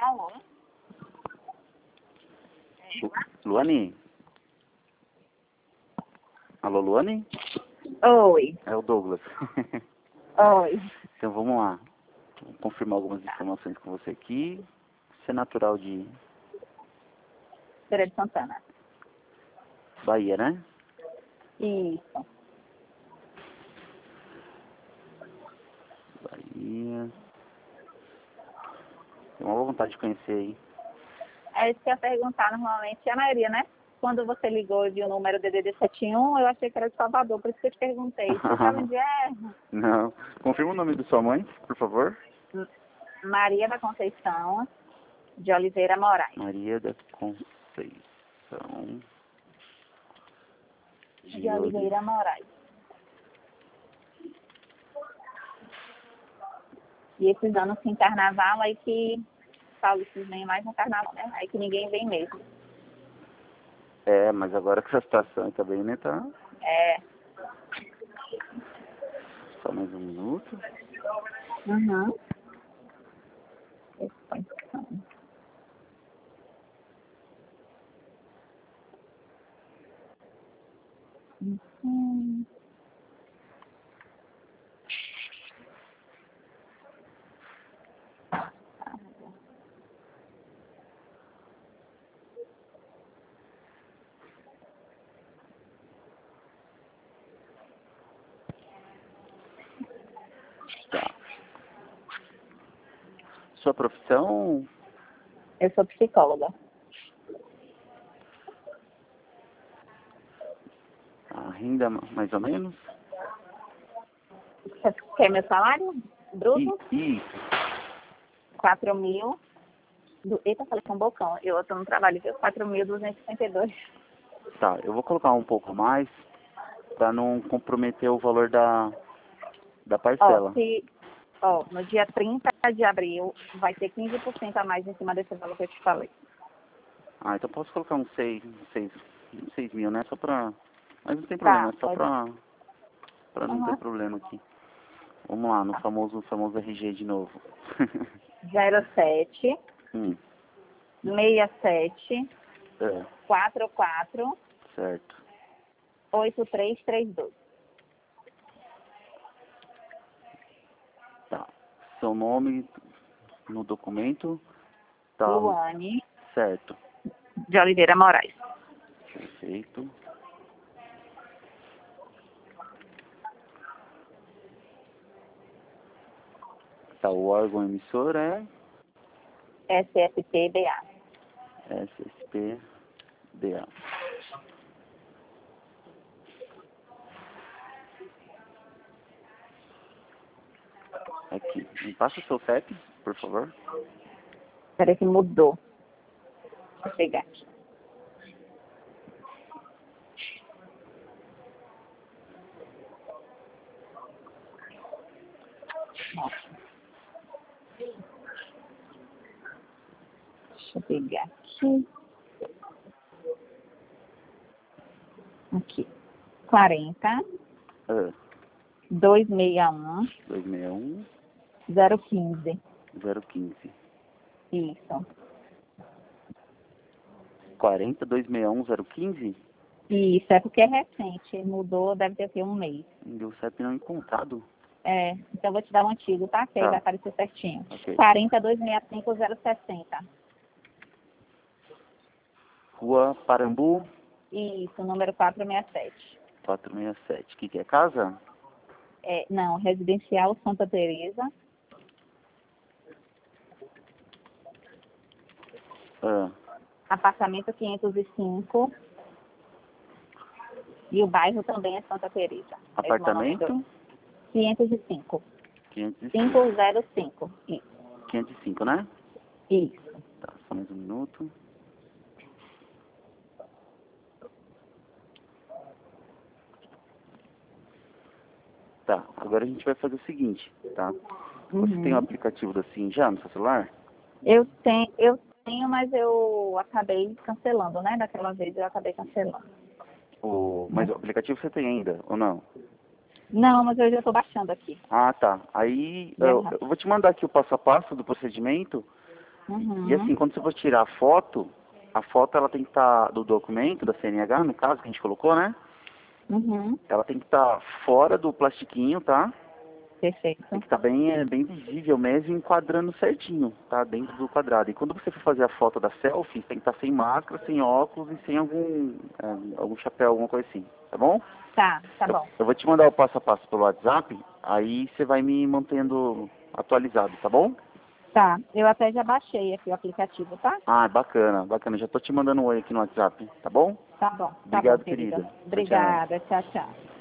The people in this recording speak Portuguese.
Alô? Luane? Alô, Luane? Oi. É o Douglas. Oi. Então vamos lá. Vou confirmar algumas informações com você aqui. Você é natural de Feira de Santana. Bahia, né? Isso. Bahia. Tenho uma vontade de conhecer aí. É isso que eu ia perguntar normalmente. A maioria, né? Quando você ligou e viu o número DDD 71, eu achei que era de Salvador, por isso que eu te perguntei. Você sabe onde é? Não. Confirma o nome da sua mãe, por favor. Maria da Conceição de Oliveira Moraes. Maria da Conceição De Oliveira Moraes. E esses anos sem carnaval, aí que paulistas vêm mais no carnaval, né? Aí que ninguém vem mesmo. É, mas agora que essa situação também, né, tá... É. Só mais um minuto. Uhum. Uhum. Tá. Sua profissão? Eu sou psicóloga. A renda, mais ou menos? Você quer meu salário bruto? Isso. 4.000. Eita, falei com um bocão. Eu estou no trabalho, viu? 4.262. Tá, eu vou colocar um pouco a mais para não comprometer o valor da parcela. No dia 30 de abril vai ter 15% a mais em cima desse valor que eu te falei. Ah, então posso colocar uns 6 mil, né? Só pra... Mas não tem Tá, problema, é só pode. pra não ter problema aqui. Vamos lá, no famoso RG de novo. 07 Hum, 67 é, 44 certo. 8332. Tá. Seu nome no documento tá Luane certo. de Oliveira Moraes. Perfeito. Tá, o órgão emissor é SSPBA. SSPDA. Aqui. Me passa o seu CEP, por favor. Peraí que mudou. Vou pegar aqui. Deixa eu pegar aqui. Aqui. 40 261 261 015. 015. Isso. 40 261 015? Isso, é porque é recente. Mudou, deve ter sido um mês. Deu CEP não encontrado. É, então eu vou te dar o antigo, tá? Que aí Tá. vai aparecer certinho. Ok. 40 265 060. Rua Parambu, Isso, número 467. 467. O que é casa? Não, Residencial Santa Teresa. Ah, Apartamento 505. E o bairro também é Santa Teresa. Mesmo nome do... apartamento? 505. 505. 505. Isso. 505, né? Isso. Tá, só mais um minuto. Tá, agora a gente vai fazer o seguinte, tá? Você tem o aplicativo da SIM já no seu celular? Eu tenho, mas eu acabei cancelando, né? Daquela vez eu acabei cancelando. Mas o aplicativo você tem ainda, ou não? Não, mas eu já estou baixando aqui. Ah, tá. Aí Bem eu rápido. vou te mandar aqui o passo a passo do procedimento Uhum. E assim, quando você for tirar a foto ela tem que estar do documento, da CNH, no caso, que a gente colocou, né? Uhum. Ela tem que estar fora do plastiquinho, tá? Perfeito. Tem que estar bem visível mesmo, enquadrando certinho, tá? Dentro do quadrado. E quando você for fazer a foto da selfie, tem que estar sem máscara, sem óculos e sem algum chapéu, alguma coisa assim, tá bom? Tá bom. Eu vou te mandar o passo a passo pelo WhatsApp, aí você vai me mantendo atualizado, tá bom? Tá, eu até já baixei aqui o aplicativo, tá? Ah, bacana, bacana. Já tô te mandando um oi aqui no WhatsApp, tá bom? Tá bom, Obrigado, querida. querida. Tchau, tchau. Obrigada, tchau, tchau.